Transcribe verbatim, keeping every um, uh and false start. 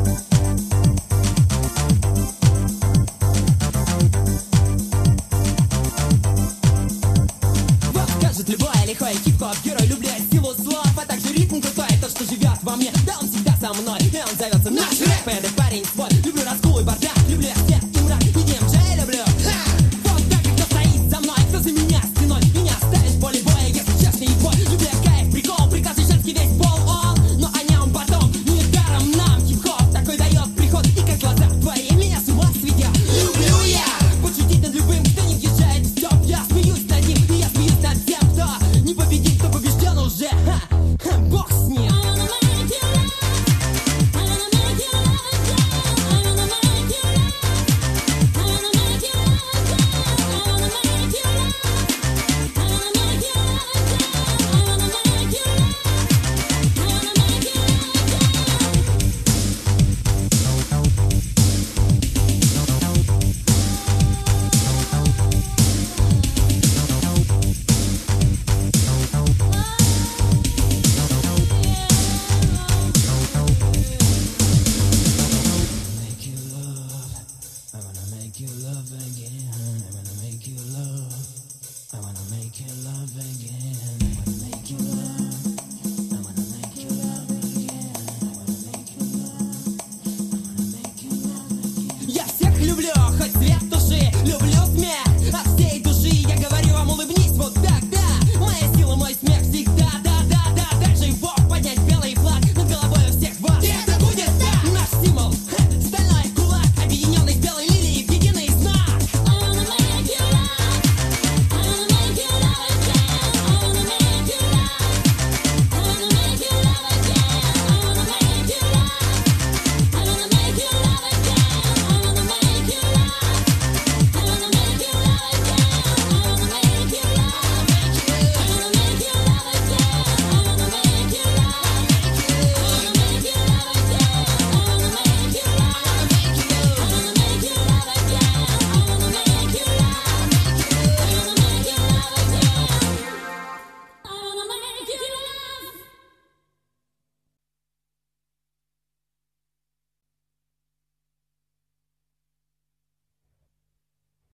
Любой лихой хип-хоп герой, люблю силу слов, а также ритм крутой. То, что живет во мне, да он всегда со мной. И он зовется наш рэп, этот парень свой. Люблю раскул и бардак, люблю свет и мрак, и диджей люблю. Ха! Вот так, кто стоит за мной, кто за меня стеной. Меня ставишь в поле боя, если честно и бой. Люблю кайф, прикол, приказ и женский весь пол он. Но о нем потом, не даром нам хип-хоп такой дает приход. И как глаза твои меня с ума сведет. Люблю я пошутить над любым, кто не въезжает в стоп. Я смеюсь над ним, и я смеюсь над всем, кто не победит, кто побежден уже. Ха, ха, бог с ним.